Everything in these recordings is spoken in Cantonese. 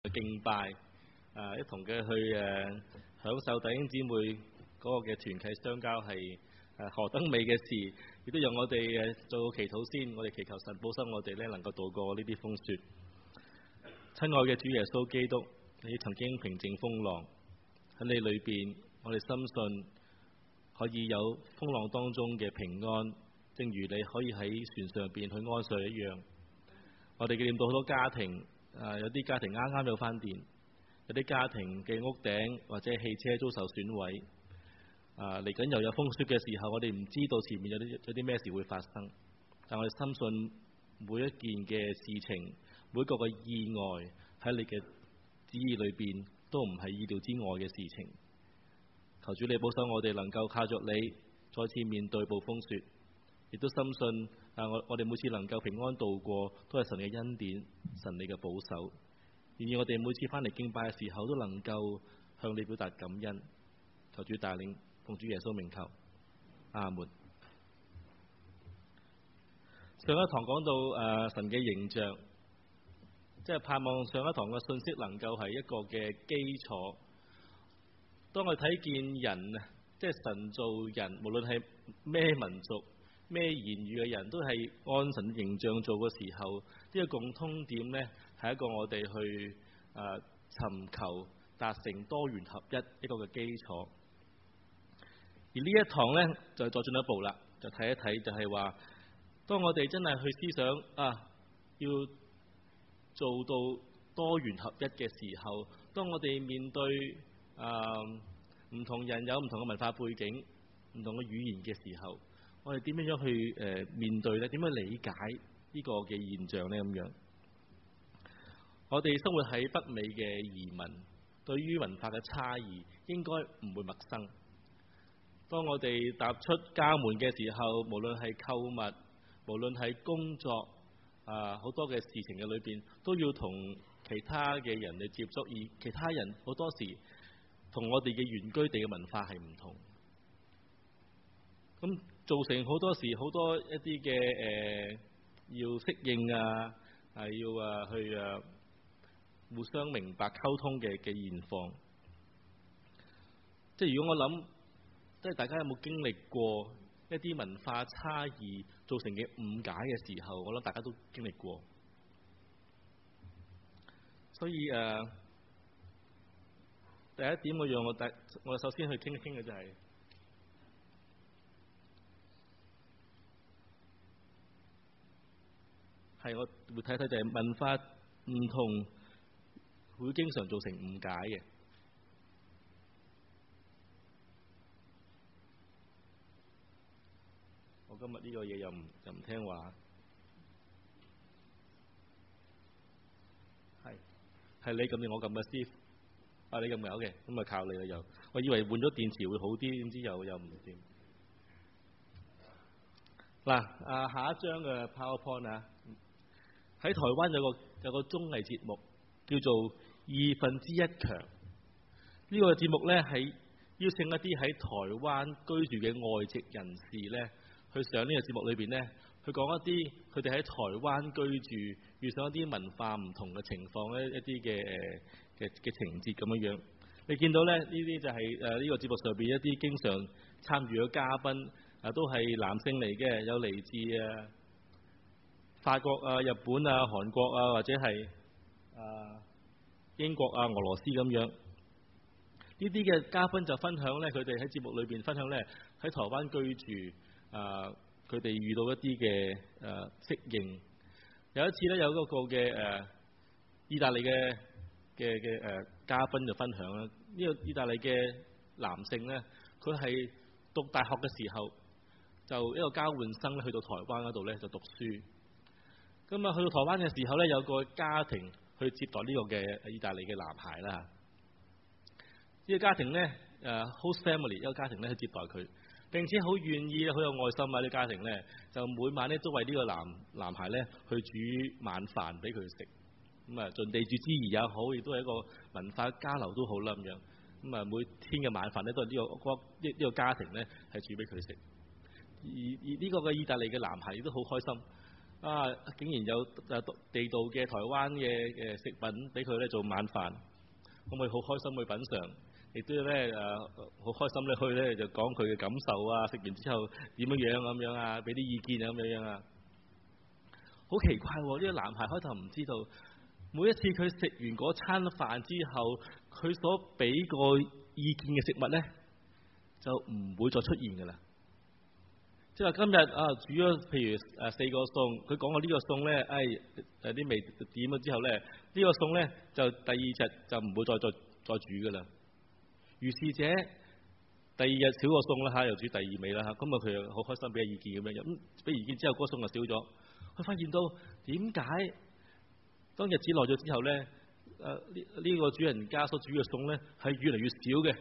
敬拜，一同嘅去享受弟兄姊妹嗰個嘅團契相交係何等美嘅事，亦都讓我哋做個祈禱先，我哋祈求神保守我哋咧能夠渡過呢啲風雪。親愛嘅主耶穌基督，你曾經平靜風浪，喺你裏邊，我哋深信可以有風浪當中嘅平安，正如你可以喺船上邊去安睡一樣。我哋紀念到好多家庭，有啲家庭啱啱有返電，有啲家庭嘅屋頂或者汽車遭受損毀。嚟緊又有風雪嘅時候，我哋唔知道前面有啲咩事會發生，但我哋深信每一件嘅事情，每個嘅意外喺你嘅旨意裏邊都唔係意料之外嘅事情。求主你保守我哋能夠靠着你再次面對暴風雪，亦都深信我哋每次能夠平安度過都係神嘅恩典，神你嘅保守。願意我哋每次翻嚟敬拜嘅時候都能夠向你表達感恩。求主帶領，奉主耶穌名求，阿門。上一堂講到神嘅形象，即係盼望上一堂嘅信息能夠係一個嘅基礎。當我睇見人，即係神造人，無論係咩民族、咩言語嘅人，都係按神嘅形象做嘅時候，呢個共通點呢，係一個我哋去尋求達成多元合一個嘅基礎。而呢一堂呢，就再進一步啦，就睇一睇，就係話，當我哋真係去思想要做到多元合一嘅時候，當我哋面對唔同人有唔同嘅文化背景、唔同嘅語言嘅時候，我哋點樣去面對呢？點樣理解呢個嘅現象呢？咁樣，我哋生活喺北美嘅移民，對於文化嘅差異應該唔會陌生。當我哋踏出家門嘅時候，無論係購物，無論係工作，好多嘅事情嘅裏邊，都要同其他嘅人嚟接觸，而其他人好多時同我哋嘅原居地嘅文化係唔同，咁造成好多時好多一啲嘅要適應要去互相明白溝通嘅現況。即係如果我諗，即係大家有冇經歷過一啲文化差異造成嘅誤解嘅時候，我諗大家都經歷過。所以第一點我首先去傾一傾嘅就係我會睇睇就係文化唔同會經常造成誤解嘅。我今日呢個嘢又唔聽話，係你撳定我撳嘅師傅？你撳嘅，咁靠你啦又。我以為換咗電池會好啲，點知又唔掂。嗱，下一張嘅 PowerPoint 喺台灣有個綜藝節目叫做《1/2強》。呢個節目呢，係邀請一啲喺台灣居住嘅外籍人士呢，去上呢個節目裏邊呢，去講一啲佢哋喺台灣居住遇上一啲文化唔同嘅情況呢，一啲嘅情節咁樣樣。你見到呢啲就係呢個節目上邊一啲經常參與嘅嘉賓都係男性嚟嘅，有嚟自法國日本韓國或者係英國俄羅斯咁樣。呢啲嘅嘉賓就分享呢，佢哋喺節目裏邊分享呢，喺台灣居住佢哋遇到一啲嘅適應。有一次呢，有嗰個嘅意大利嘅嘉賓就分享啦。呢個意大利嘅男性呢，佢係讀大學嘅時候就一個交換生去到台灣嗰度呢，就讀書。咁去到台灣嘅時候呢，有個家庭去接待呢個嘅意大利嘅男孩啦。呢個家庭呢，host family 一個家庭呢去接待佢，並且好願意好有愛心呢家庭呢，就每晚呢都為呢個男孩呢去煮晚飯俾佢食。咁盡地主之誼也好，亦都係一個文化交流都好啦咁樣。咁每天嘅晚飯呢，都係呢個家庭呢係煮俾佢食。而呢個嘅意大利嘅男孩亦都好開心。 竟然有地道嘅台灣嘅食品俾佢咧做晚飯，咁佢好開心去品嚐，亦都咧好開心咧去咧就講佢嘅感受啊，食完之後點樣樣咁樣啊，俾啲意見啊咁樣樣啊。好奇怪喎！呢個男孩開頭唔知道，每一次佢食完嗰餐飯之後，佢所俾個意見嘅食物咧，就唔會再出現㗎啦。即係話今日煮咗譬如4個餸，佢講過呢個餸咧，啲味點咗之後咧，呢個餸咧就第二日就唔會再煮㗎啦。如是者第二日少個餸啦又煮第二味啦咁佢又好開心俾意見咁樣，咁俾意見之後嗰個餸就少咗。佢發現到點解當日子耐咗之後咧，呢個主人家所煮嘅餸咧係越嚟越少嘅。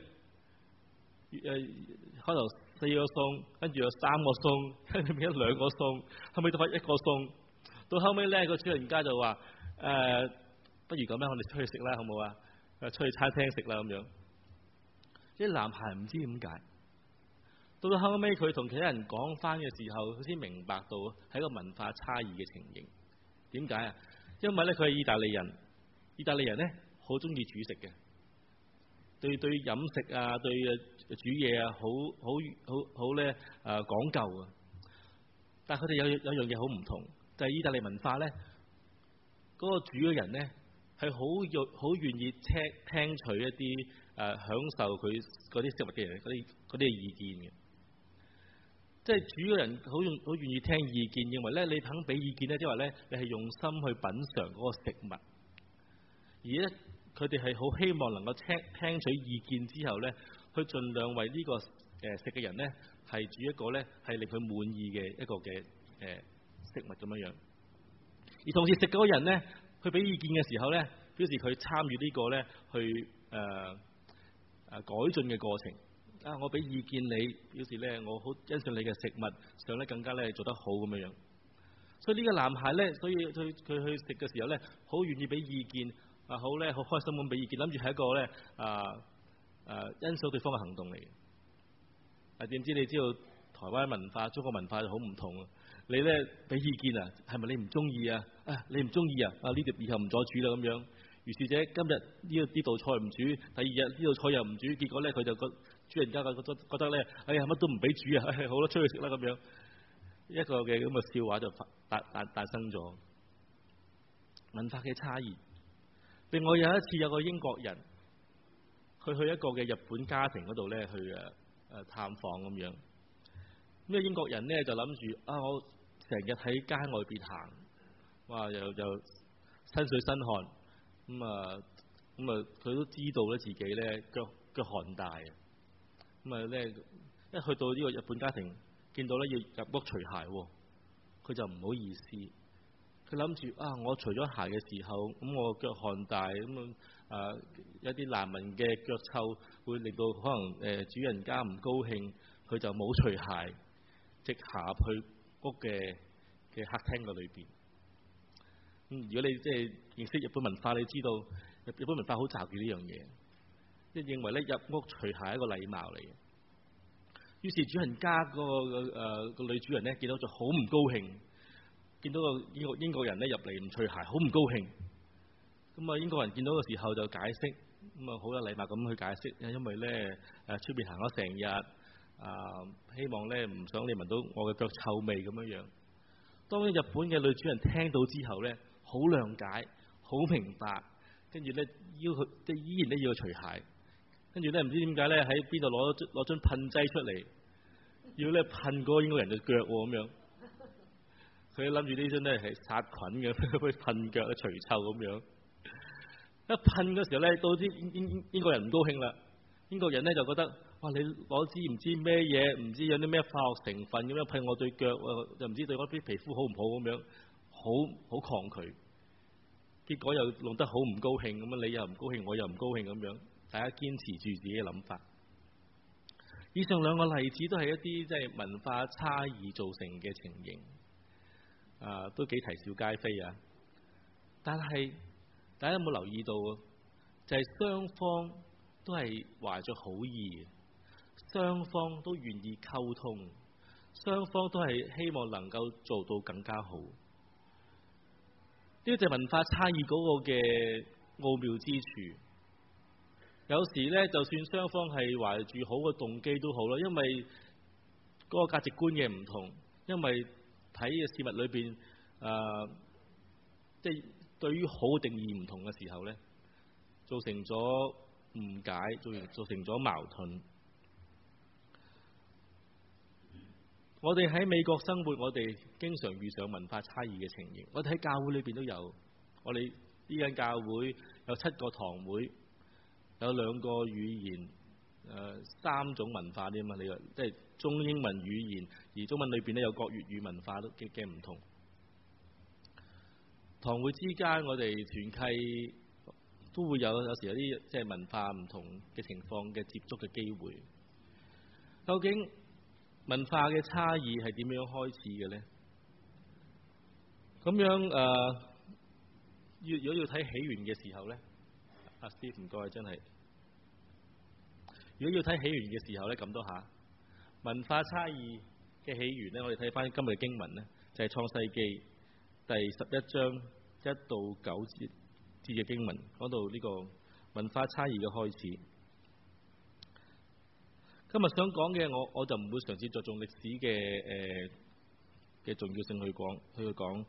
開頭4個餸，跟住有3個餸，跟住變咗2個餸，後尾得翻1個餸。到後尾咧，個主人家就話：不如咁啦，我哋出去食啦，好唔好啊？出去餐廳食啦咁樣。啲男孩唔知點解，到後尾佢同其他人講翻嘅時候，佢先明白到係一個文化差異嘅情形。點解啊？因為咧佢係意大利人，意大利人咧好中意煮食嘅。對飲食啊，對煮嘢啊，好咧講究啊。但係佢哋有樣嘢好唔同，就係意大利文化咧，嗰個煮嘅人咧係好願意聽取一啲享受佢嗰啲食物嘅人嗰啲意見嘅。即係煮嘅人好願意聽意見，認為咧你肯俾意見咧，即係話咧你係用心去品嚐嗰個食物，而咧佢哋係好希望能夠聽取意見之後咧，去盡量為呢個食嘅人咧係煮一個咧係令佢滿意嘅一個嘅食物咁樣樣。而同時食嗰個人咧，佢俾意見嘅時候咧，表示佢參與呢個咧去改進嘅過程。我俾意見你，表示咧我好欣賞你嘅食物，想咧更加咧做得好咁樣樣。所以呢個男孩咧，所以佢去食嘅時候咧，好願意俾意見。好咧，好開心咁俾意見，諗住係一個咧欣賞對方嘅行動嚟嘅。點知你知道台灣文化、中國文化就好唔同啊！你咧俾意見啊，係咪你唔中意啊？你唔中意啊？呢碟以後唔再煮啦咁樣。如是者今日呢道菜唔煮，第二日呢道菜又唔煮，結果咧佢就主人家覺得咧，哎呀乜都唔俾煮啊！好啦，出去食啦咁樣。一個嘅咁嘅笑話就誕生咗文化嘅差異。另外有一次有個英國人，佢去一個嘅日本家庭嗰度咧去探訪咁樣。咁個英國人咧就諗住我成日喺街外邊行，哇又身水身汗，佢都知道咧自己咧腳寒大啊。咧一去到呢個日本家庭，見到咧要入屋除鞋，佢就唔好意思。佢諗住我除咗鞋嘅時候，咁我腳汗大，有啲難聞嘅腳臭，會令到可能主人家唔高興，佢就冇除鞋，直下去屋嘅客廳嘅裏邊。如果你即係認識日本文化，你知道日本文化好罩住呢樣嘢，即係認為咧入屋除鞋係一個禮貌嚟嘅。於是主人家個女主人咧見到就好唔高興。見到個英國人咧入嚟唔除鞋，好唔高興。英國人見到嘅時候就解釋，好有禮貌咁去解釋，因為咧出邊行咗成日，希望咧唔想你聞到我嘅腳臭味咁樣樣。當日本嘅女主人聽到之後咧，好諒解，好明白，跟住咧要佢即係依然都要佢除鞋，跟住咧唔知點解咧喺邊度攞樽噴劑出嚟，要咧噴嗰個英國人嘅腳喎咁樣。佢諗住呢樽咧係殺菌嘅，去噴腳咧除臭咁樣。一噴嘅時候咧，到啲英國人唔高興啦。英國人咧就覺得，哇！你攞支唔知咩嘢，唔知有啲咩化學成分咁樣噴我對腳，又唔知對我啲皮膚好唔好咁樣，好抗拒。結果又弄得好唔高興咁樣，你又唔高興，我又唔高興咁樣，大家堅持住自己嘅諗法。以上兩個例子都係一啲即係文化差異造成嘅情形。都幾啼笑皆非啊！但係大家有冇留意到，就係雙方都係懷着好意，雙方都願意溝通，雙方都係希望能夠做到更加好。 個就係文化差異嗰個嘅奧妙之處。有時咧，就算雙方係懷住好嘅動機都好啦，因為嗰個價值觀嘅唔同，因為睇嘅事物裏邊即係對於好定義唔同嘅時候咧，造成咗誤解，造成咗矛盾。我哋喺美國生活，我哋經常遇上文化差異嘅情形。我哋喺教會裏邊都有，我哋呢間教會有7個堂會，有2個語言，3種文化啲嘛。你話即係中英文語言，而中文裏邊咧有國粵語文化嘅唔同。堂會之間，我哋團契都會有時有啲即係文化唔同嘅情況嘅接觸嘅機會。究竟文化嘅差異係點樣開始嘅咧？咁樣如果要睇起源嘅時候咧，阿 Steve 唔該，真係。如果要睇起源嘅時候咧，咁多下文化差異嘅起源咧，我哋睇翻今日嘅經文咧，就係創世記第11章1到9節嘅經文，講到呢個文化差異嘅開始。今日想講嘅，我就唔會嘗試着重歷史嘅重要性去講，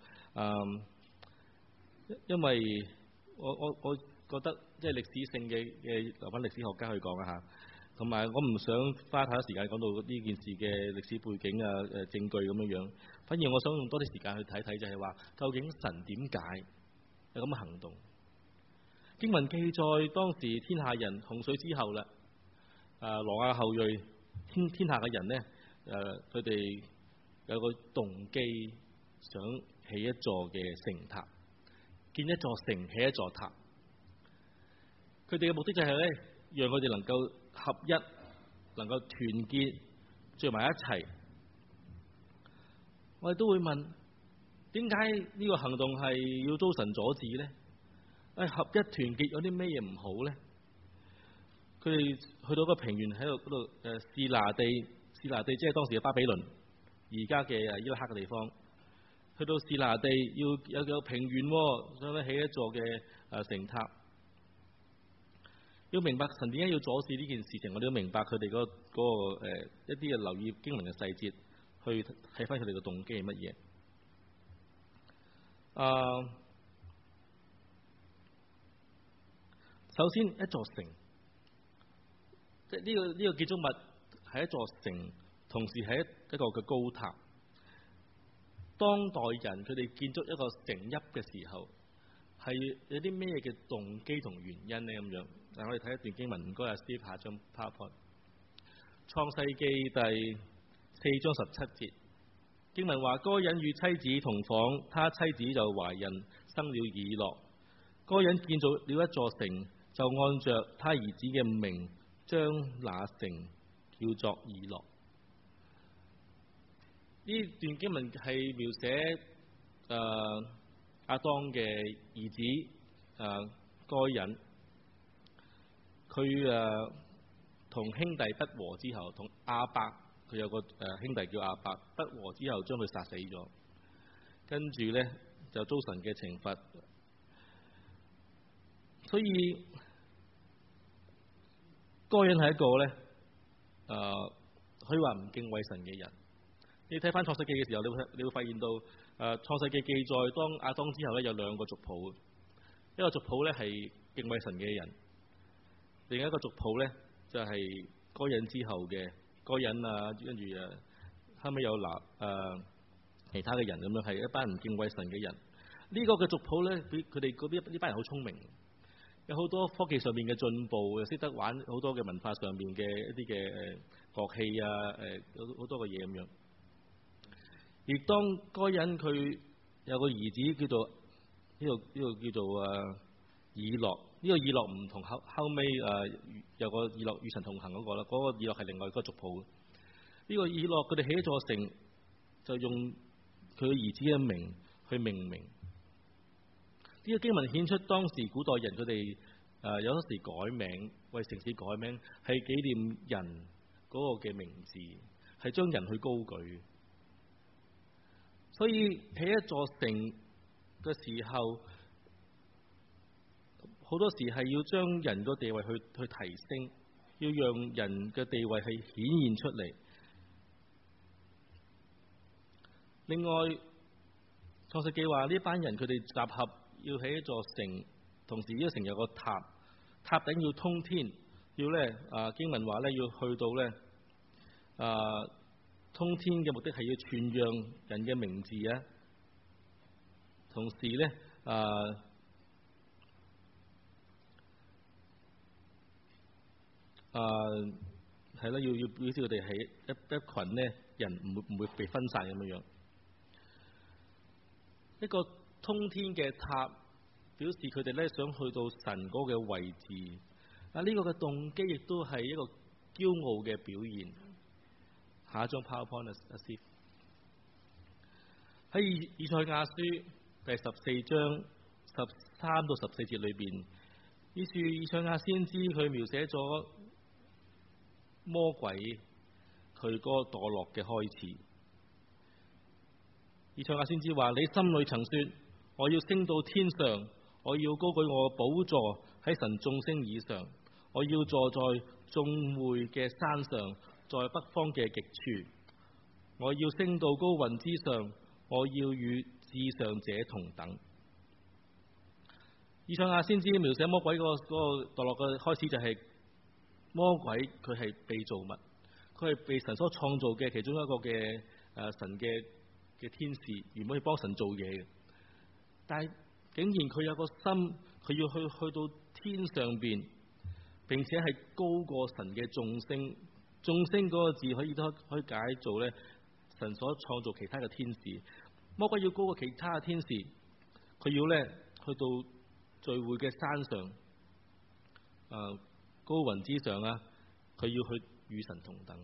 因為我覺得即係歷史性嘅留翻歷史學家去講啊嚇，同埋我唔想花太多時間講到呢件事嘅歷史背景證據咁樣，反而我想用多啲時間去睇睇，就係話究竟神點解有咁嘅行動？經文記載當時天下人洪水之後啦。挪亞後裔天下嘅人呢，佢哋有個動機，想起一座嘅城塔，建一座城，起一座塔。佢哋嘅目的就係咧，讓佢哋能夠合一，能夠團結，聚埋一齊。我哋都會問，點解呢個行動係要遭神阻止呢？合一團結有啲咩嘢唔好呢？佢哋去到個平原喺度嗰度示拿地即係當時嘅巴比倫，而家嘅伊拉克嘅地方。去到示拿地要有平原，想起一座嘅城塔。要明白神點解要阻止呢件事情，我哋都明白佢哋嗰個一啲嘅留意經文嘅細節，去睇翻佢哋嘅動機係乜嘢。首先一座城。即係呢個建築物係一座城，同時係一個嘅高塔。當代人佢哋建築一個城邑嘅時候，係有啲咩嘅動機同原因呢？咁樣，嗱，我哋睇一段經文，唔該阿 Steve 下張 PowerPoint。創世記第4章17節，經文話：該人與妻子同房，他妻子就懷孕，生了以諾。該人建造了一座城，就按着他兒子嘅名，將那城叫做以諾。呢段經文係描寫亞當嘅兒子該人，佢同兄弟不和之後，同亞伯佢有個兄弟叫亞伯不和之後，將佢殺死咗，跟住咧就遭神嘅懲罰。所以該人係一個咧，可以話唔敬畏神嘅人。你睇翻創世記嘅時候，你會發現到創世記記載當亞當之後咧，有2個族譜，一個族譜咧係敬畏神嘅人，另一個族譜咧就係該人之後嘅該人跟住後尾有其他嘅人咁樣，係一班唔敬畏神嘅人。呢個嘅族譜咧，佢哋呢班人好聰明。有好多科技上面嘅進步，又識得玩好多嘅文化上面嘅一啲嘅樂器好多嘅嘢咁樣。而當該人佢有個兒子叫做呢個叫做以諾，呢個以諾唔同後尾有個以諾與神同行嗰個啦，嗰個以諾係另外一個族譜。呢個以諾佢哋起一座城，就用佢嘅兒子嘅名去命名。呢個經文顯出當時古代人佢哋有時改名，為城市改名係紀念人嗰個嘅名字，係將人去高舉。所以起一座城， 嘅時候，好多時係要將人個地位去提升，要讓人嘅地位係顯現出嚟。另外，創世記話呢班人佢哋集合要起一座城，同時呢個城有個塔，塔頂要通天，要咧經文話咧要去到咧通天嘅目的係要傳揚人嘅名字啊，同時咧係啦，要表示佢哋係一群咧人唔會被分散咁樣樣。一個通天嘅塔，表示佢哋咧想去到神嗰嘅位置。呢個嘅動機亦都係一個驕傲嘅表現。下一張 PowerPoint 阿師喺以賽亞書第14章13到14節裏邊，以賽亞先知佢描寫咗魔鬼佢嗰個墮落嘅開始。以賽亞先知話：你心裏曾說，我要升到天上，我要高舉我嘅寶座喺神眾星以上，我要坐在眾會嘅山上，在北方嘅極處，我要升到高雲之上，我要與至上者同等。以賽亞先知描寫魔鬼嗰個墮落嘅開始，就係魔鬼佢係被造物，佢係被神所創造嘅其中一個嘅神嘅天使，原本去幫神做嘢嘅，但係竟然佢有個心，佢要去到天上邊，並且係高過神嘅眾星。眾星嗰個字可以解做咧神所創造其他嘅天使。魔鬼要高過其他嘅天使，佢要咧去到聚會嘅山上，高雲之上啊，佢要去與神同等。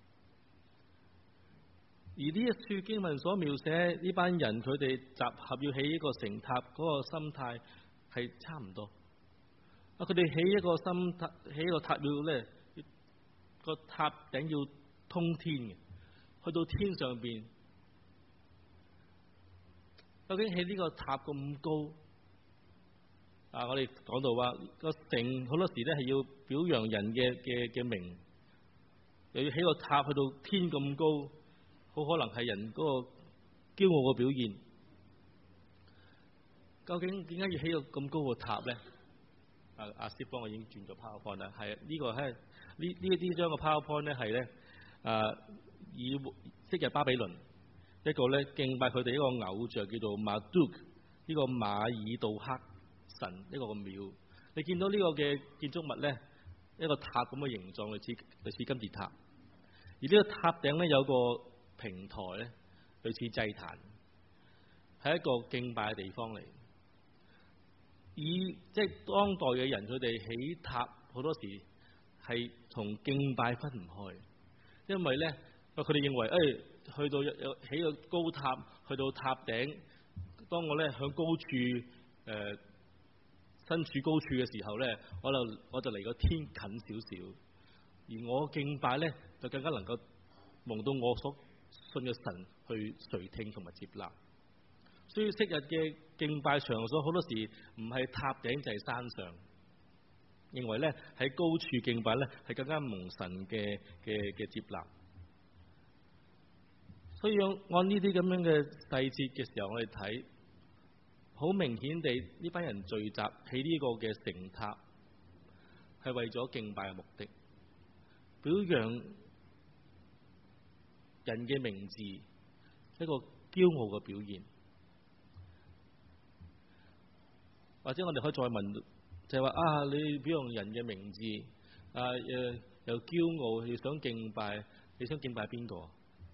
而呢一處經文所描寫呢班人佢哋集合要起一個城塔嗰個心態係差唔多。佢哋起一個起一個塔要咧個塔頂要通天嘅，去到天上邊。究竟起呢個塔咁高？我哋講到話個城好多時咧係要表揚人嘅名，又要起個塔去到天咁高。好可能係人嗰個驕傲嘅表現。究竟點解要起個咁高個塔咧？阿師幫我已經轉咗 PowerPoint 啦。係呢個係呢張嘅 PowerPoint 咧係咧以昔日巴比倫一個咧敬拜佢哋一個偶像叫做 Marduk 呢個馬爾杜克神一個廟。你見到呢個嘅建築物咧，一個塔咁嘅形狀，類似金字塔。而呢個塔頂咧有個平台咧，類似祭壇，係一個敬拜嘅地方嚟。即係當代嘅人，佢哋起塔好多時係同敬拜分唔開，因為咧佢哋認為去到有起個高塔，去到塔頂，當我咧向高處身處高處嘅時候咧，我就離個天近少少，而我敬拜咧就更加能夠蒙到我所信嘅神去垂聽同埋接納。所以昔日嘅敬拜場所好多時唔係塔頂就係山上，認為咧喺高處敬拜咧係更加蒙神嘅接納。所以按呢啲咁樣嘅細節嘅時候，我哋睇好明顯地呢班人聚集喺呢個嘅城塔係為咗敬拜嘅目的，表揚人嘅名字，一個驕傲嘅表現。或者我哋可以再問，就係話你表揚人嘅名字，又驕傲，又想敬拜，你想敬拜邊個？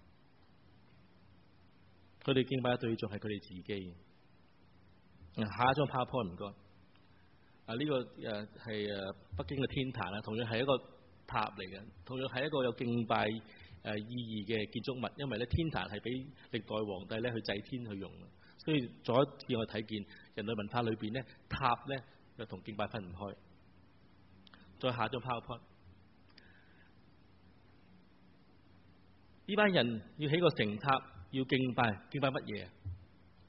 佢哋敬拜嘅對象係佢哋自己。下一張 PowerPoint 唔該。呢個係北京嘅天壇啦，同樣係一個塔嚟嘅，同樣係一個有敬拜意義嘅建築物，因為咧天壇係俾歷代皇帝咧去祭天去用嘅。所以再一次我睇見人類文化裏邊咧，塔咧又同敬拜分唔開。再下張 PowerPoint， 呢班人要起個城塔，要敬拜乜嘢？佢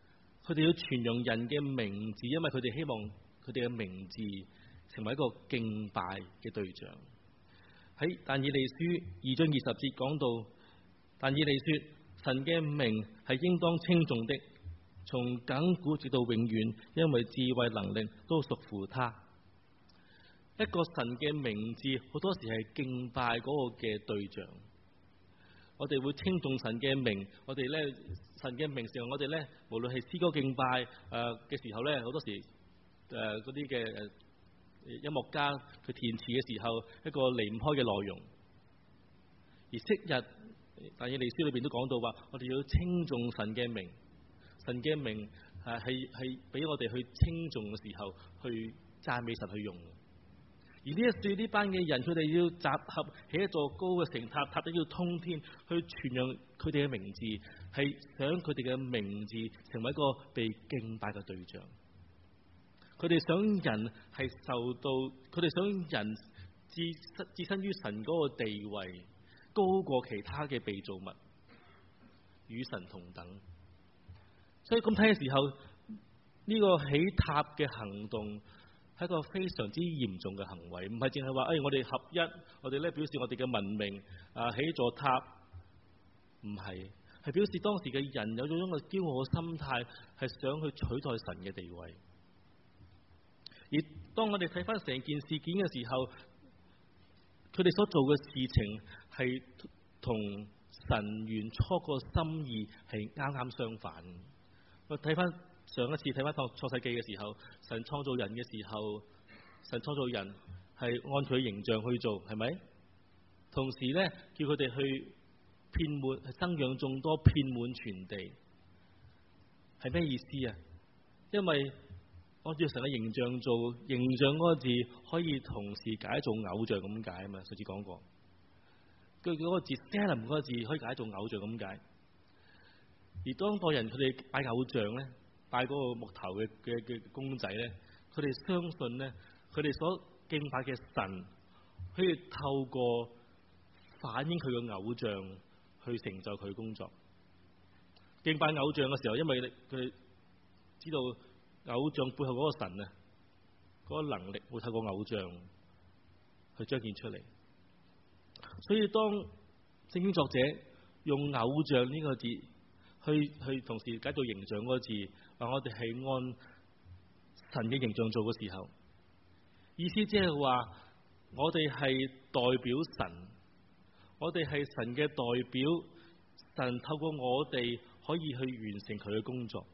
佢哋要傳揚人嘅名字，因為佢哋希望佢哋嘅名字成為一個敬拜嘅對象。喺但以理書2章20節講到，但以理說，神嘅名係應當稱頌的，從亙古直到永遠，因為智慧能力都屬乎他。一個神嘅名字好多時係敬拜嗰個嘅對象，我哋會稱頌神嘅名，我哋咧神嘅名時候，我哋咧無論係詩歌敬拜嘅時候咧，好多時嗰啲嘅音樂家佢填詞嘅時候，一個離唔開嘅內容。而昔日但以理書裏邊都講到話，我哋要稱頌神嘅名，神嘅名係俾我哋去稱頌嘅時候去讚美神去用。而呢班嘅人，佢哋要集合起一座高嘅城塔，塔得要通天，去傳揚佢哋嘅名字，係想佢哋嘅名字成為一個被敬拜嘅對象。佢哋想人係受到，佢哋想人置身於神嗰個地位高過其他嘅被造物，與神同等。所以咁睇嘅時候，呢個起塔嘅行動係一個非常之嚴重嘅行為，唔係淨係話我哋合一，我哋咧表示我哋嘅文明起座塔，唔係，係表示當時嘅人有咗一個驕傲嘅心態，係想去取代神嘅地位。而當我哋睇翻成件事件嘅時候，佢哋所做嘅事情係同神原初個心意係啱啱相反。我睇翻上一次睇翻創世記嘅時候，神創造人嘅時候，神創造人係按佢形象去做，係咪？同時咧，叫佢哋去遍滿生養眾多，遍滿全地，係咩意思啊？因為按照神嘅形象做，形象嗰個字可以同時解做偶像咁解啊嘛，上次講過。佢嗰個字 Selim 嗰個字可以解做偶像咁解。而當代人佢哋拜偶像咧，拜嗰個木頭嘅公仔咧，佢哋相信咧，佢哋所敬拜嘅神可以透過反映佢嘅偶像去成就佢嘅工作。敬拜偶像嘅時候，因為佢哋知道偶像背後嗰個神啊，嗰個能力會透過偶像去彰顯出嚟。所以當聖經作者用偶像呢個字去同時解做形象嗰個字，話我哋係按神嘅形象做嘅時候，意思即係話我哋係代表神，我哋係神嘅代表，神透過我哋可以去完成佢嘅工作。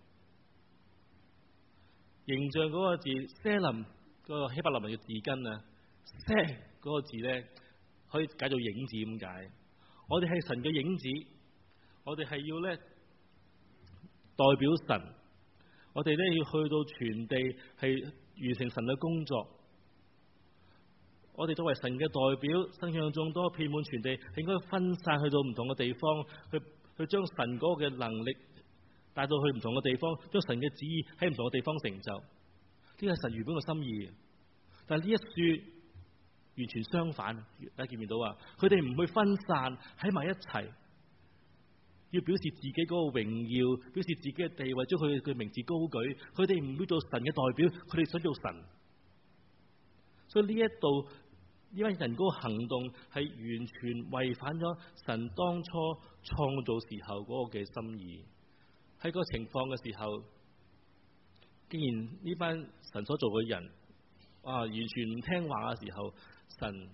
形象嗰個字 Selim 嗰個希伯來文嘅字根啊 ，Se 嗰個字咧可以解做影子咁解。我哋係神嘅影子，我哋係要咧代表神，我哋咧要去到全地係完成神嘅工作。我哋作為神嘅代表，生養眾多，遍滿全地，應該分散去到唔同嘅地方，去將神嗰個嘅能力帶到去唔同嘅地方，將神嘅旨意喺唔同嘅地方成就。呢個係神原本嘅心意。但係呢一書完全相反，大家見唔見到啊？佢哋唔去分散喺埋一齊，要表示自己嗰個榮耀，表示自己嘅地位，將佢嘅名字高舉。佢哋唔會做神嘅代表，佢哋想做神。所以呢一度呢班人嗰個行動係完全違反咗神當初創造時候嗰個嘅心意。喺嗰個情況嘅時候，既然呢班神所做嘅人完全唔聽話嘅時候，神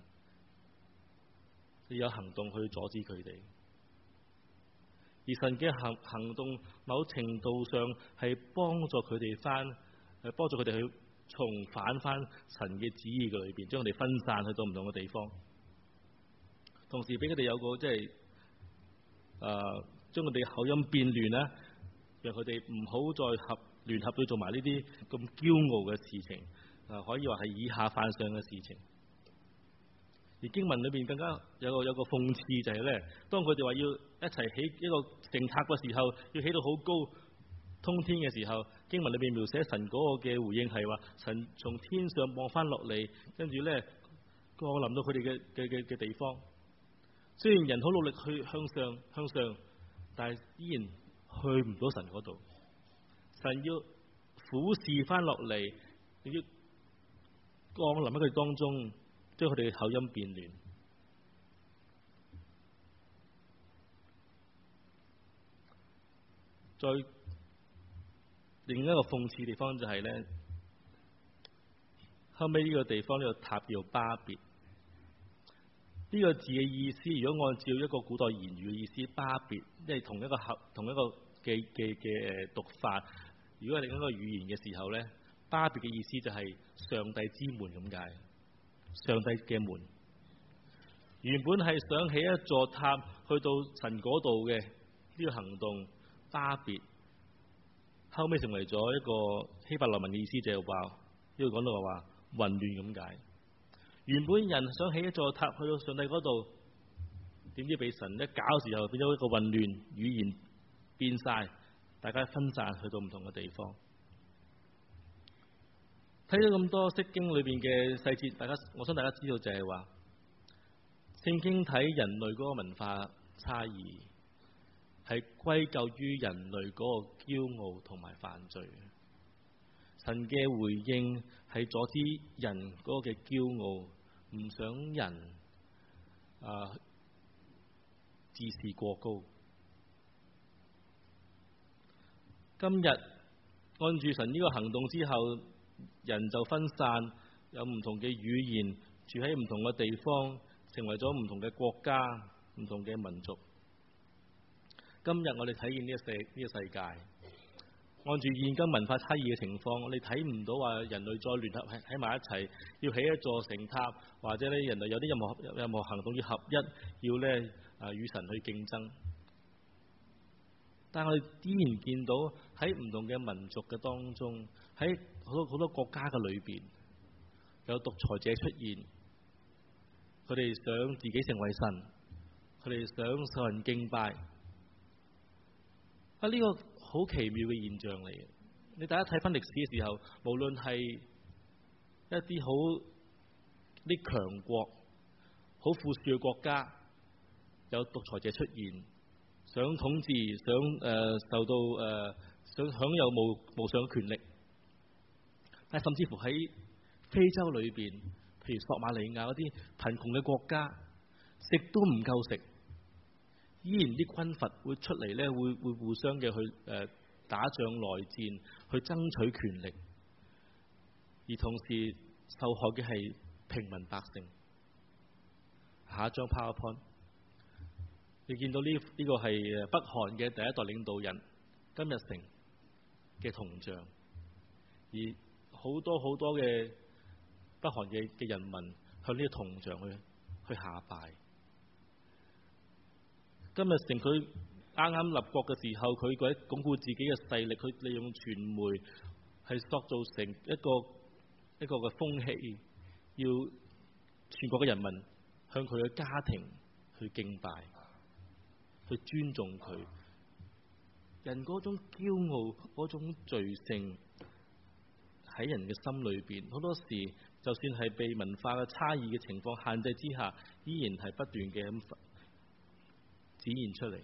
有行動去阻止佢哋。而神嘅行動某程度上係幫助佢哋幫助佢哋去重返翻神嘅旨意嘅裏邊，將佢哋分散去到唔同嘅地方，同時俾佢哋有個即係將佢哋口音變亂啦，讓佢哋唔好再聯合去做埋呢啲咁驕傲嘅事情，可以話係以下犯上嘅事情。而經文裏邊更加有個諷刺就係咧，當佢哋話要一齊起一個城塔嘅時候，要起到好高通天嘅時候，經文裏邊描寫神嗰個嘅回應係話，神從天上望翻落嚟，跟住咧降臨到佢哋嘅地方。雖然人好努力去向上，但係依然去唔到神嗰度。 神要俯視翻落嚟，要降臨喺佢哋當中，將佢哋嘅口音變亂。再另一個諷刺地方就係咧，後尾呢個地方呢個塔叫巴別。呢個字嘅意思，如果按照一個古代言語嘅意思，巴別即係同一個嘅讀法。如果係另一個語言嘅時候咧，巴別嘅意思就係上帝之門咁解，上帝嘅門。原本係想起一座塔去到神嗰度嘅呢個行動，巴別後尾成為咗一個希伯來文嘅意思，就係話呢度講到話混亂咁解。原本人想起一座塔去到上帝嗰度，點知俾神一搞嘅時候變咗一個混亂，語言變晒，大家分散去到唔同嘅地方。睇咗咁多釋經裏邊嘅細節，我想大家知道就係話，聖經睇人類嗰個文化差異，係歸咎於人類嗰個驕傲同埋犯罪。神嘅回應係阻止人嗰個嘅驕傲，唔想人自視過高。今日按住神呢個行動之後，人就分散，有唔同嘅語言，住喺唔同嘅地方，成為咗唔同嘅國家、唔同嘅民族。今日我哋睇見呢個世界，按住現今文化差異嘅情況，我哋睇唔到話人類再聯合喺埋一齊，要起一座城塔，或者咧人類有啲任何行動要合一，要咧與神去競爭。但係我哋依然見到喺唔同嘅民族嘅當中，喺好多國家嘅裏邊，有獨裁者出現，佢哋想自己成為神，佢哋想受人敬拜。呢個好奇妙嘅現象嚟嘅。你大家睇翻歷史嘅時候，無論係一啲啲強國、好富庶嘅國家，有獨裁者出現，想統治，想享有無上權力。但係甚至乎喺非洲裏邊，譬如索馬利亞嗰啲貧窮嘅國家，食都唔夠食，依然啲軍閥會出嚟咧，會互相嘅去打仗內戰，去爭取權力，而同時受害嘅係平民百姓。下一張 PowerPoint， 你見到呢個係北韓嘅第一代領導人金日成嘅銅像，而好多嘅北韓嘅人民向呢個銅像去下拜。金日成佢啱啱立國嘅時候，佢為鞏固自己嘅勢力，佢利用傳媒係塑造成一個嘅風氣，要全國嘅人民向佢嘅家庭去敬拜，去尊重佢。人嗰種驕傲、嗰種罪性喺人嘅心裏邊，好多時就算係被文化嘅差異嘅情況限制之下，依然係不斷嘅咁展現出嚟。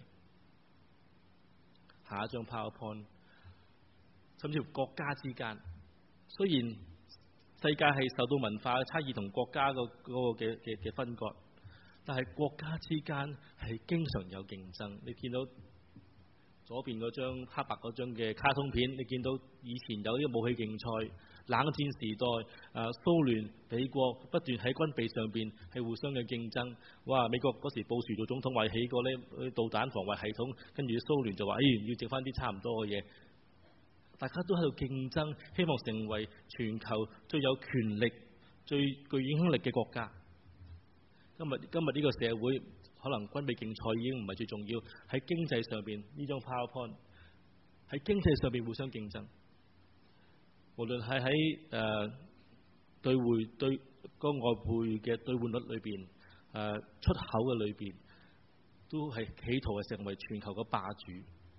下一張 PowerPoint， 甚至乎國家之間，雖然世界係受到文化嘅差異同國家嗰個嘅分割，但係國家之間係經常有競爭。你見到左邊嗰張黑白嗰張嘅卡通片，你見到以前有啲武器競賽，冷戰時代蘇聯、美國不斷喺軍備上邊係互相嘅競爭。哇！美國嗰時布殊做總統話起過呢導彈防衛系統，跟住蘇聯就話要整翻啲差唔多嘅嘢。大家都喺度競爭，希望成為全球最有權力、最具影響力嘅國家。今日呢個社會，可能軍備競賽已經唔係最重要，喺經濟上邊呢張 PowerPoint， 喺經濟上邊互相競爭。無論係喺對個外匯嘅兌換率裏邊，出口嘅裏邊，都係企圖係成為全球嘅霸主。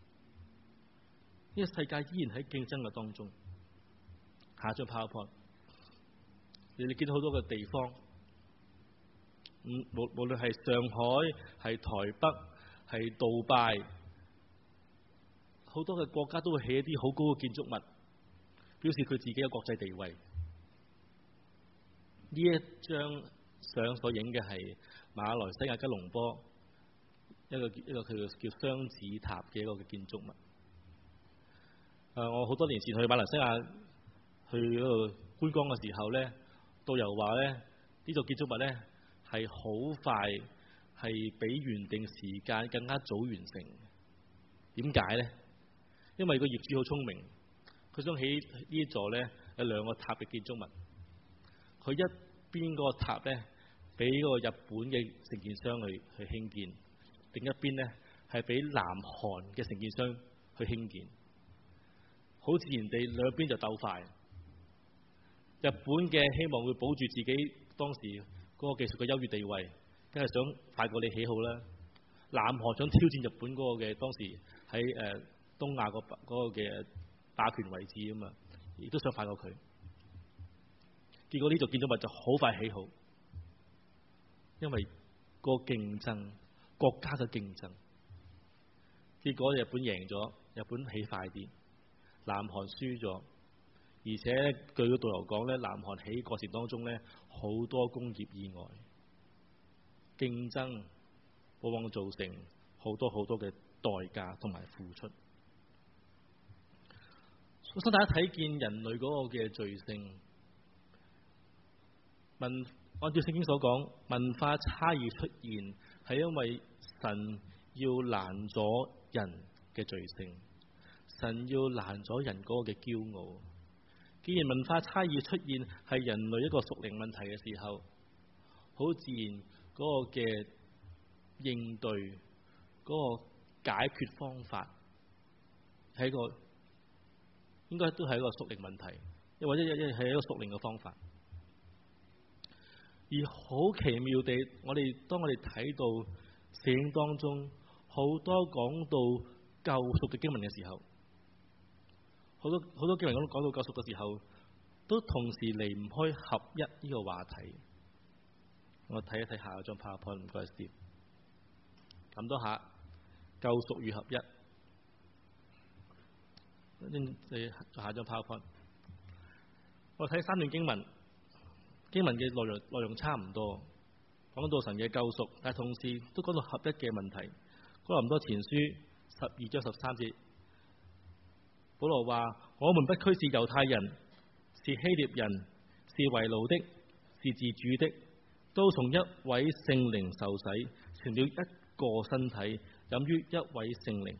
呢個世界依然喺競爭嘅當中。下一張 PowerPoint， 你見到好多嘅地方，無論係上海、係台北、係杜拜， 好多嘅國家都會起一啲好高嘅建築物，表示佢自己嘅國際地位。呢一張相所影嘅係馬來西亞吉隆坡一個佢叫雙子塔嘅一個嘅建築物。我好多年前去馬來西亞去嗰度觀光嘅時候咧，導遊話咧呢座建築物咧係好快，係比原定時間更加早完成。點解咧？因為個業主好聰明，佢想起呢一座咧有兩個塔嘅建築物，佢一邊嗰個塔咧俾嗰個日本嘅承建商去興建，另一邊咧係俾南韓嘅承建商去興建。好自然地兩邊就鬥快。日本嘅希望會保住自己當時嗰個技術嘅優越地位，梗係想快過你起好啦。南韓想挑戰日本嗰個嘅當時喺東亞嗰個嘅霸權位置啊嘛，亦都想快過佢。結果呢座建築物就好快起好，因為個競爭，國家嘅競爭。結果日本贏咗，日本起快啲，南韓輸咗。而且據個導遊講咧，南韓起過程當中咧好多工業意外，競爭往往造成好多嘅代價同埋付出。我想大家睇見人類嗰個嘅罪性，按照聖經所講，文化差異出現係因為神要攔咗人嘅罪性，神要攔咗人嗰個嘅驕傲。既然文化差異出現係人類一個屬靈問題嘅時候，好自然嗰個嘅應對嗰個解決方法係一個應該都係一個屬靈問題，又或者係一個屬靈嘅方法。而好奇妙地，當我哋睇到聖經當中好多講到救贖嘅經文嘅時候，好多經文講到救贖嘅時候，都同時離唔開合一呢個話題。我睇一睇下一張 PowerPoint， 唔該曬。諗多下救贖與合一。下一張 PowerPoint。我睇三段經文，經文嘅內容差唔多，講到神嘅救贖，但係同時都講到合一嘅問題。哥林多前書12章13節。保羅話：我們不拘是猶太人，是希臘人，是為奴的，是自主的，都從一位聖靈受洗，成了一個身體，飲於一位聖靈。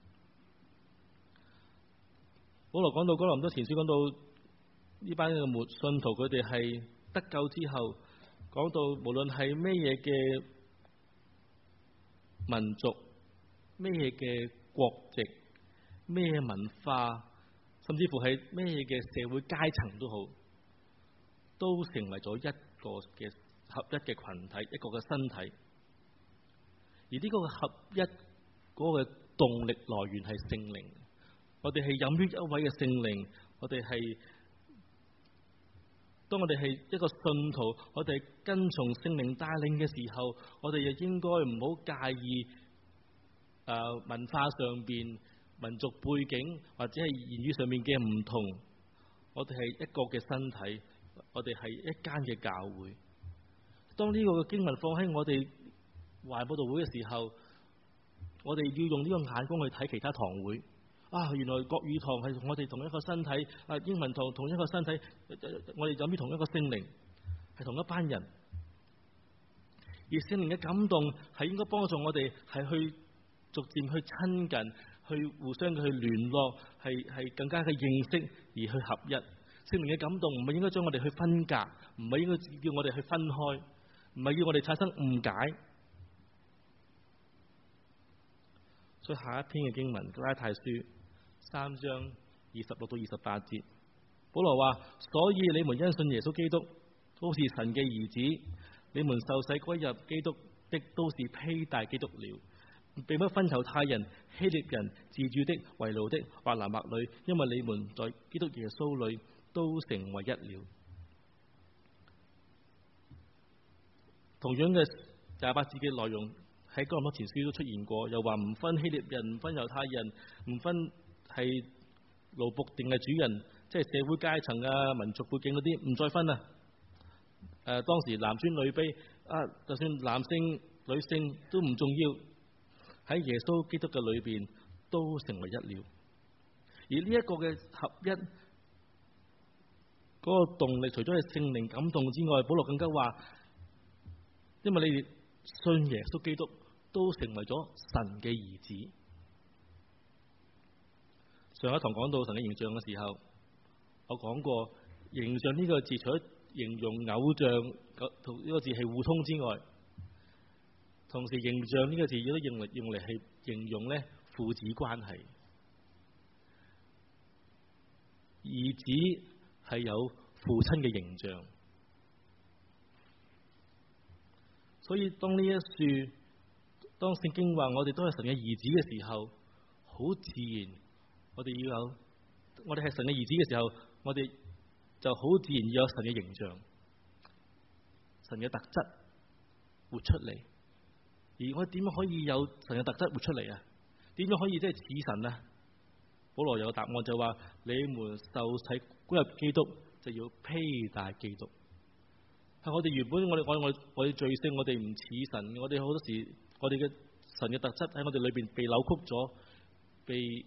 保羅講到哥林多前書，講到呢班嘅信徒，佢哋係得救之後，講到無論係咩嘢嘅民族、咩嘢嘅國籍、咩文化，甚至乎係咩嘅社會階層都好，都成為咗一個嘅合一嘅群體，一個嘅身體。而呢個合一嗰個動力來源係聖靈，我哋係飲於一位嘅聖靈，當我哋係一個信徒，我哋跟從聖靈帶領嘅時候，我哋亦應該唔好介意文化上邊、民族背景或者係言語上面嘅唔同，我哋係一個嘅身體，我哋係一間嘅教會。當呢個經文放喺我哋華人佈道會嘅時候，我哋要用呢個眼光去睇其他堂會。原來國語堂係同我哋同一個身體，英文堂同一個身體，我哋飲於同一個聖靈，係同一班人。而聖靈嘅感動係應該幫助我哋係去逐漸去親近，去互相去聯絡，係更加嘅認識而去合一。聖靈嘅感動唔係應該將我哋去分隔，唔係應該叫我哋去分開，唔係要我哋產生誤解。所以下一篇嘅經文加拉太書3章26到28節，保羅話：所以你們因信耶穌基督都是神嘅兒子，你們受洗歸入基督的都是披戴基督了，並不分猶太人、希臘人、自主的、為奴的，或男或女，因為你們在基督耶穌裏都成為一了。同樣嘅28節嘅內容喺哥林多前書都出現過，又話唔分希臘人、唔分猶太人、唔分係奴僕定係主人，即係社會階層啊、民族背景嗰啲唔再分啊。當時男尊女卑就算男性女性都唔重要，喺耶穌基督嘅裏邊都成為一了。而呢一個嘅合一嗰個動力，除咗係聖靈感動之外，保羅更加話，因為你哋信耶穌基督，都成為咗神嘅兒子。上一堂講到神嘅形象嘅時候，我講過形象呢個字，除咗形容偶像同呢個字係互通之外，同時形象呢個字亦都用嚟係形容咧父子關係。兒子係有父親嘅形象，所以當呢一書，當聖經話我哋都係神嘅兒子嘅時候，好自然，我哋係神嘅兒子嘅時候，我哋就好自然要有神嘅形象、神嘅特質活出嚟。而我點樣可以有神嘅特質活出嚟啊？點樣可以即係似神啊？保羅有個答案就話：你們受洗歸入基督，就要披戴基督。係我哋原本我哋罪性，我哋唔似神，我哋好多時我哋嘅神嘅特質喺我哋裏邊被扭曲咗，被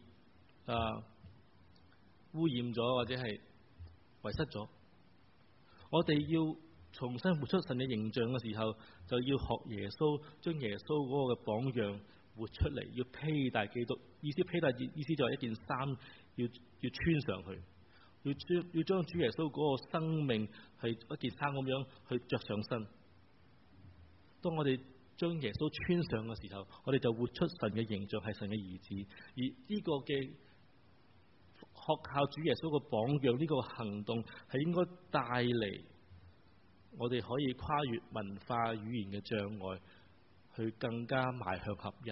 污染咗，或者係遺失咗。我哋要重新活出神嘅形象嘅時候，就要學耶穌，將耶穌嗰個嘅榜樣活出嚟，要披戴基督。意思披戴意思就係一件衫要穿上去，要將主耶穌嗰個生命係一件衫咁樣去着上身。當我哋將耶穌穿上嘅時候，我哋就活出神嘅形象，係神嘅兒子。而呢個嘅學效主耶穌嘅榜樣，呢個行動係應該帶嚟我哋可以跨越文化語言嘅障礙，去更加邁向合一。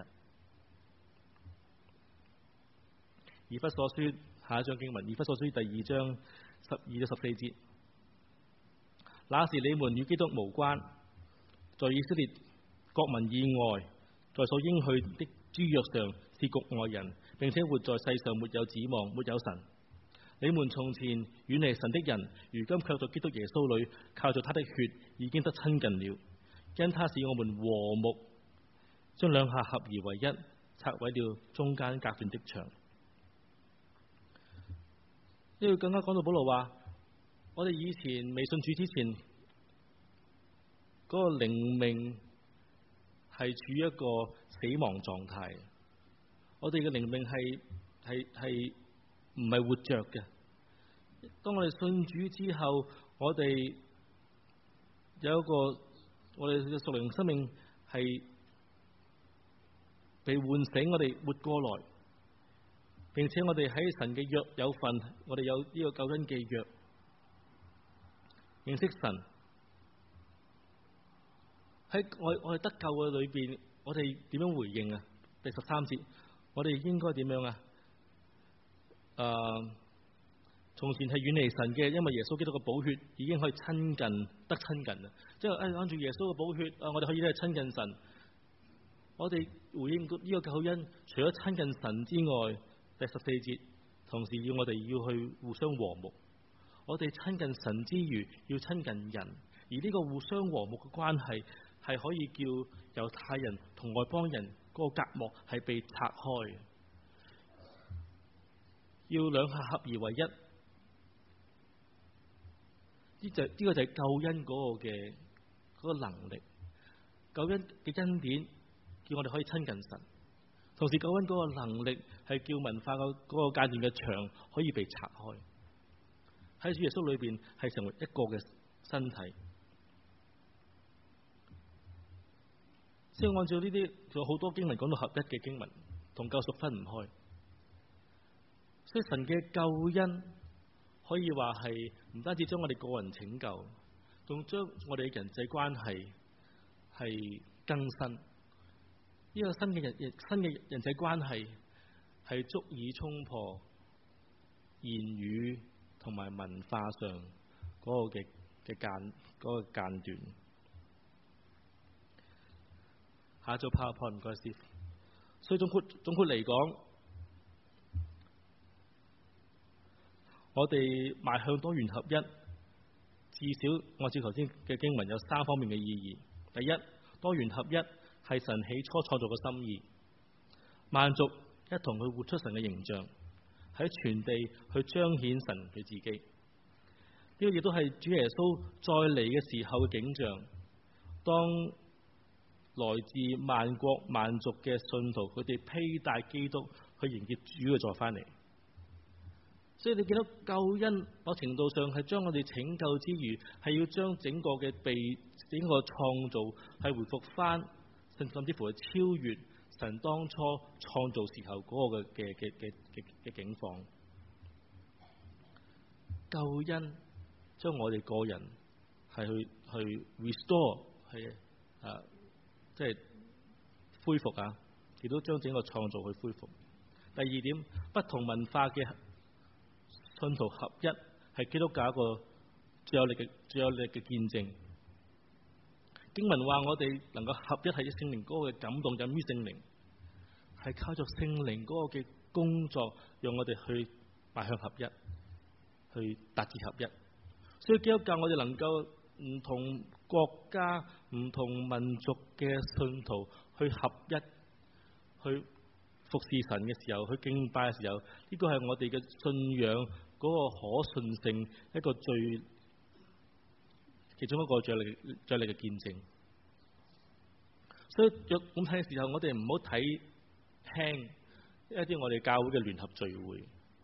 以弗所書下一章經文，以弗所書第2章12到14節，那時你們與基督無關，在以色列國民以外，在所應許的諸約上是局外人，並且活在世上沒有指望，沒有神。你們從前遠離神的人，如今卻在基督耶穌裏靠着他的血已經得親近了，因他使我們和睦，將兩下合而為一，拆毀了中間隔斷的牆。呢度更加講到保羅話，我哋以前未信主之前，嗰個靈命係處於一個死亡狀態，我哋嘅靈命係唔係活着嘅。當我哋信主之後，我哋有一個我哋嘅屬靈生命係被喚醒，我哋活過來，並且我哋喺神嘅約有份，我哋有呢個救恩嘅約，認識神。喺我哋得救嘅裏邊，我哋點樣回應啊？第13節，我哋應該點樣啊？從前係遠離神嘅，因為耶穌基督嘅寶血已經可以得親近啦。即係按住耶穌嘅寶血，我哋可以咧親近神。我哋回應呢個救恩，除咗親近神之外，第14節，同時要我哋要去互相和睦。我哋親近神之餘，要親近人，而呢個互相和睦嘅關係係可以叫猶太人同外邦人嗰個隔膜係被拆開，要兩下合而為一。呢個就係救恩嗰個能力，救恩嘅恩典叫我哋可以親近神，同時救恩嗰個能力係叫文化嗰個界段嘅牆可以被拆開，喺主耶穌裏邊係成為一個嘅身體。所以按照呢啲，仲有好多經文講到合一嘅經文，同救贖分唔開。所以神嘅救恩可以話係唔單止將我哋個人拯救，仲將我哋嘅人際關係係更新。呢個新嘅人際關係係足以衝破言語同埋文化上嗰個間斷。下一組 PowerPoint 唔該師傅。所以總括嚟講， 我哋邁向多元合一，至少按照頭先嘅經文有3方面嘅意義。第一，多元合一係神起初創造嘅心意，萬族一同去活出神嘅形象，喺全地去彰顯神佢自己。呢個亦都係主耶穌再嚟嘅時候嘅景象。當來自萬國萬族嘅信徒，佢哋披戴基督去迎接主嘅再翻嚟。所以你見到救恩某程度上係將我哋拯救之餘，係要將整個創造係回復翻，甚至乎係超越神當初創造時候嗰個嘅境況。救恩將我哋個人係去 restore 係即係恢復啊，亦都將整個創造去恢復。第二點，不同文化嘅信徒合一係基督教一個最有力嘅見證。經文話我哋能夠合一係聖靈嗰個嘅感動，就於聖靈係靠着聖靈嗰個嘅工作，讓我哋去邁向合一，去達至合一。所以基督教我哋能夠唔同國家、唔同民族嘅信徒去合一，去服侍神嘅時候，去敬拜嘅時候，呢個係我哋嘅信仰嗰個可信性一個其中一個最有力嘅見證。所以若咁睇嘅時候，我哋唔好睇輕一啲我哋教會嘅聯合聚會。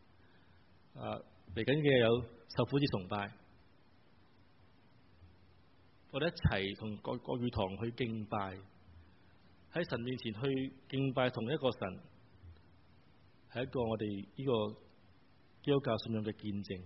嚟緊嘅有受苦節崇拜，我哋一齊同國語堂去敬拜，喺神面前去敬拜同一個神，係一個我哋呢個基督教信仰嘅見證。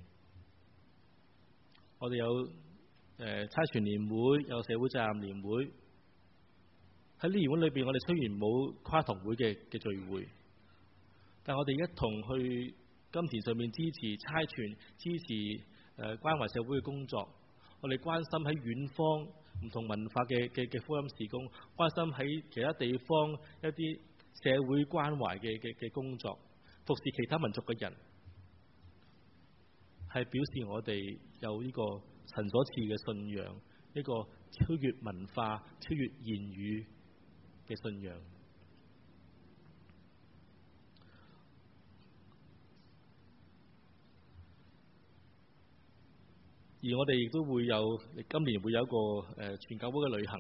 我哋有差傳年會，有社會責任年會。喺呢年會裏邊，我哋雖然冇跨堂會嘅聚會，但我哋一同去金錢上面支持差傳，支持關懷社會嘅工作。我哋關心喺遠方唔同文化嘅福音事工，關心喺其他地方一啲社會關懷嘅工作，服侍其他民族嘅人，係表示我哋有呢個神所賜嘅信仰，一個超越文化、超越言語嘅信仰。而我哋亦都會有今年會有一個全教會嘅旅行。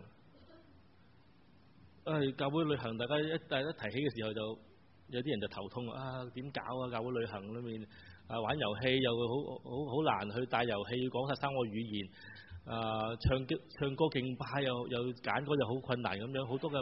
教會旅行，大家一提起嘅時候，就有啲人就頭痛啊！點搞啊？教會旅行裏面玩遊戲又好難去帶遊戲，要講晒3個語言。唱歌敬拜又揀歌又好困難咁樣，好多嘅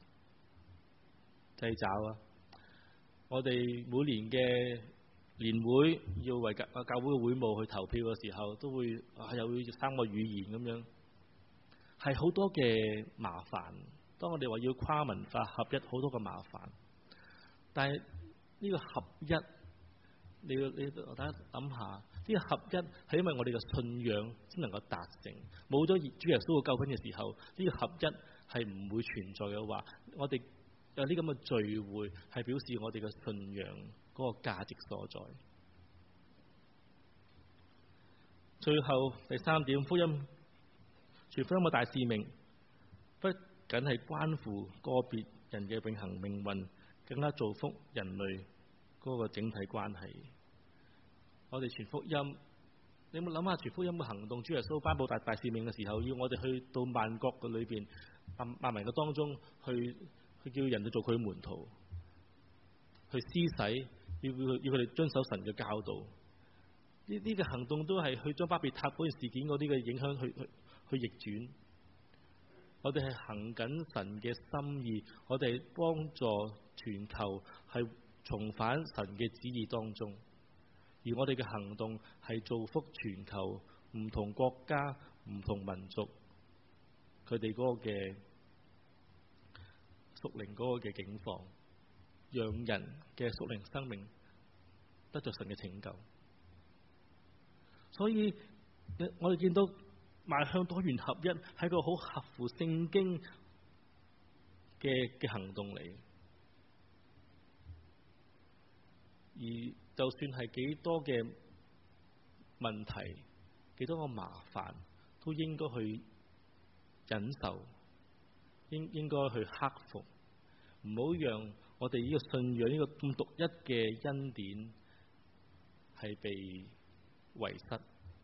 掣肘啊！我哋每年嘅年會要為教會嘅會務去投票嘅時候，都會又要3個語言咁樣，係好多嘅麻煩。當我哋話要跨文化合一，好多嘅麻煩。但係呢個合一，大家諗下，呢個合一係因為我哋嘅信仰先能夠達成。冇咗主耶穌嘅救恩嘅時候，呢個合一係唔會存在嘅話，我哋有啲咁嘅聚會係表示我哋嘅信仰嗰個價值所在。最後第3點，福音傳福音嘅大使命，不僅係關乎個別人嘅永恆命運，更加造福人類嗰個整體關係。我哋傳福音，你有冇諗下傳福音嘅行動？主耶穌頒布大使命嘅時候，要我哋去到萬國嘅裏邊、萬民嘅當中去叫人去做佢嘅門徒，去施洗，要佢哋遵守神嘅教導。呢啲嘅行動都係去將巴別塔嗰件事件嗰啲嘅影響去逆轉。我哋係行緊神嘅心意，我哋幫助全球係重返神嘅旨意當中，而我哋嘅行動係造福全球唔同國家、唔同民族，佢哋嗰個嘅屬靈嗰個嘅境況，讓人嘅屬靈生命得着神嘅拯救。所以我哋見到邁向多元合一係個好合乎聖經嘅行動嚟，而就算係幾多嘅問題、幾多個麻煩，都應該去忍受，應該去克服，唔好讓我哋呢個信仰呢個咁獨一嘅恩典係被遺失。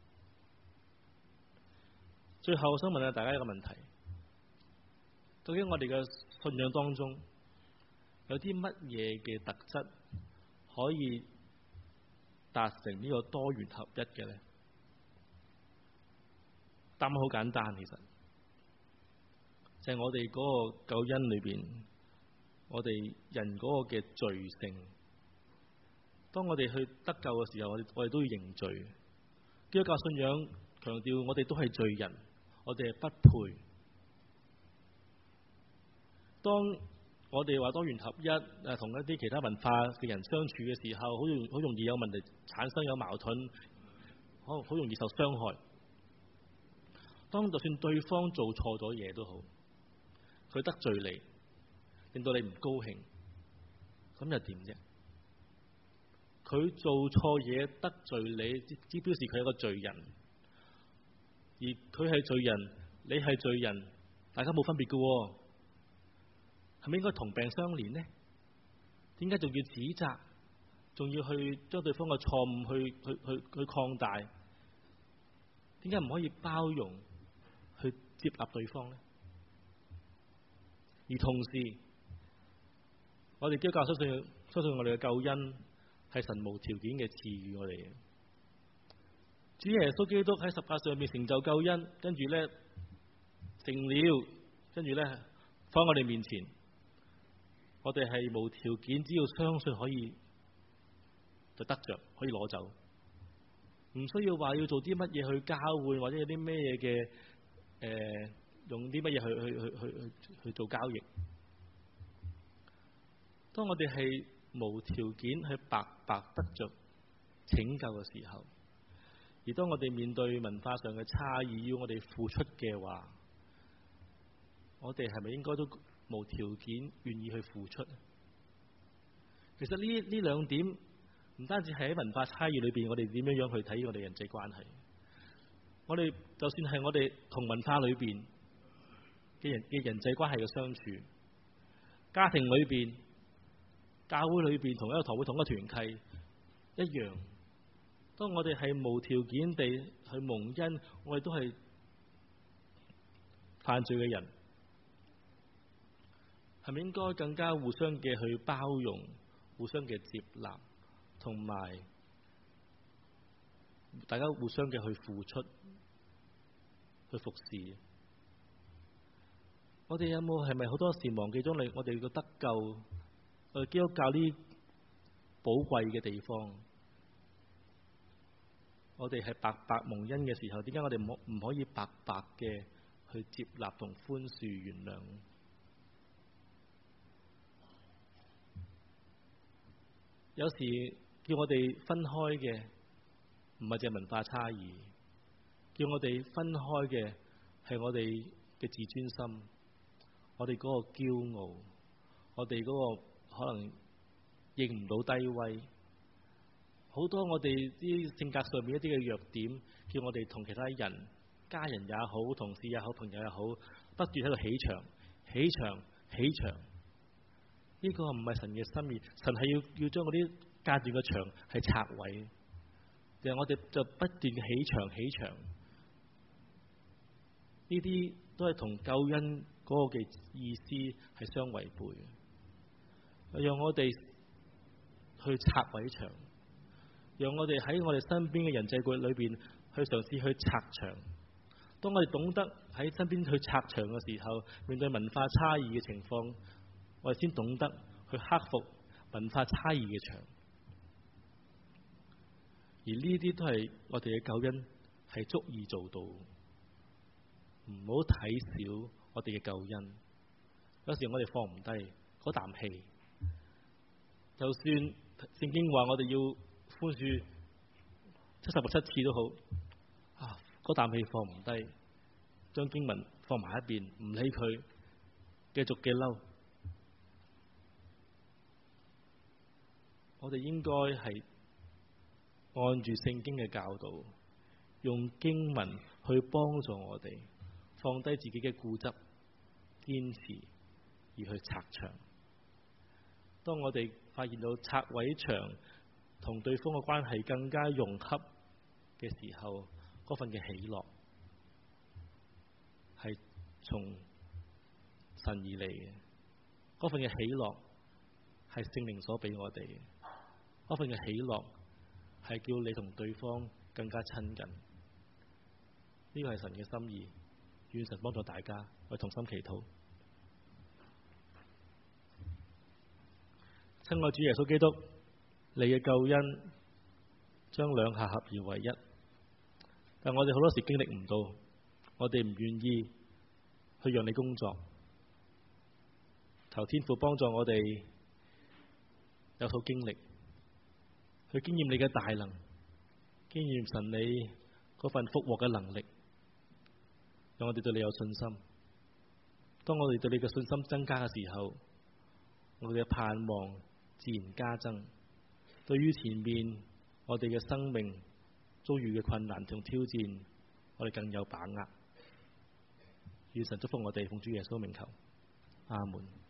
最後我想問下大家一個問題，究竟我哋嘅信仰當中有啲乜嘢嘅特質可以達成呢個多元合一嘅呢？答案好簡單，其實就係我哋嗰個救恩裏邊，我哋人嗰個嘅罪性。當我哋去得救嘅時候，我哋都要認罪。基督教信仰強調我哋都係罪人，我哋係不配。當我哋話多元合一，同一啲其他文化嘅人相處嘅時候，好容易有問題產生，有矛盾，好容易受傷害。當就算對方做錯咗嘢都好，佢得罪你，令到你唔高興，咁又點啫？佢做錯嘢得罪你，只表示佢係一個罪人，而佢係罪人，你係罪人，大家冇分別嘅喎，係咪應該同病相憐呢？點解仲要指責，仲要去將對方嘅錯誤去擴大？點解唔可以包容，去接納對方呢？而同時，我哋基督教相信我哋嘅救恩係神無條件嘅賜予我哋嘅。主耶穌基督喺十架上面成就救恩，跟住咧成了，跟住咧放喺我哋面前，我哋係無條件，只要相信可以就得着，可以攞走，唔需要話要做啲乜嘢去交換，或者有啲咩嘢嘅用啲乜嘢去做交易。當我哋係無條件去白白得着拯救嘅時候，而當我哋面對文化上嘅差異，要我哋付出嘅話，我哋係咪應該都無條件願意去付出？其實呢兩點唔單止係喺文化差異裏邊，我哋點樣去睇我哋人際關係。我哋就算係我哋同文化裏邊嘅人際關係嘅相處，家庭裏邊、教會裏邊，同一個堂會、同一個團契一樣。當我哋係無條件地去蒙恩，我哋都係犯罪嘅人，係咪應該更加互相嘅去包容、互相嘅接納，同埋大家互相嘅去付出、去服侍？我哋有冇係咪好多時忘記咗我哋嘅得救，基督教呢寶貴嘅地方？我哋係白白蒙恩嘅時候，點解我哋唔可以白白嘅去接納同寬恕原諒？有時叫我哋分開嘅唔係淨係文化差異，叫我哋分開嘅係我哋嘅自尊心，我哋嗰個驕傲，我哋嗰個可能認唔到低威。好多我哋啲性格上面一啲嘅弱點，叫我哋同其他人、家人也好、同事也好、朋友也好，不斷喺度起牆。呢個唔係神嘅心意，神係要將嗰啲隔斷嘅牆係拆毀，然後我哋就不斷起牆。呢啲都係同救恩嗰個嘅意思係相違背嘅，讓我哋去拆毀牆。讓我哋喺我哋身邊嘅人際關係裏邊去嘗試去拆牆。當我哋懂得喺身邊去拆牆嘅時候，面對文化差異嘅情況，我哋先懂得去克服文化差異嘅牆。而呢啲都係我哋嘅救恩係足以做到。唔好睇小我哋嘅救恩。有時我哋放唔低嗰啖氣，就算聖經話我哋要寬恕76次都好，嗰啖氣放唔低，將經文放埋一邊，唔理佢，繼續嘅嬲。我哋應該係按住聖經嘅教導用經文去幫助我哋放低自己嘅固執、堅持，而去拆牆。當我哋發現到拆毀牆同對方嘅關係更加融洽嘅時候，嗰份嘅喜樂係從神而嚟嘅。嗰份嘅喜樂係聖靈所俾我哋嘅。嗰份嘅喜樂係叫你同對方更加親近。呢個係神嘅心意，願神幫助大家，我哋同心祈禱。親愛主耶穌基督，你嘅救恩將兩下合而為一，但我哋好多時經歷唔到，我哋唔願意去讓你工作。求天父幫助我哋有套經歷，去經驗你嘅大能，經驗神你嗰份復活嘅能力，讓我哋對你有信心。當我哋對你嘅信心增加嘅時候，我哋嘅盼望自然加增。對於前面我哋嘅生命遭遇嘅困難同挑戰，我哋更有把握。願神祝福我哋，奉主耶穌名求，阿門。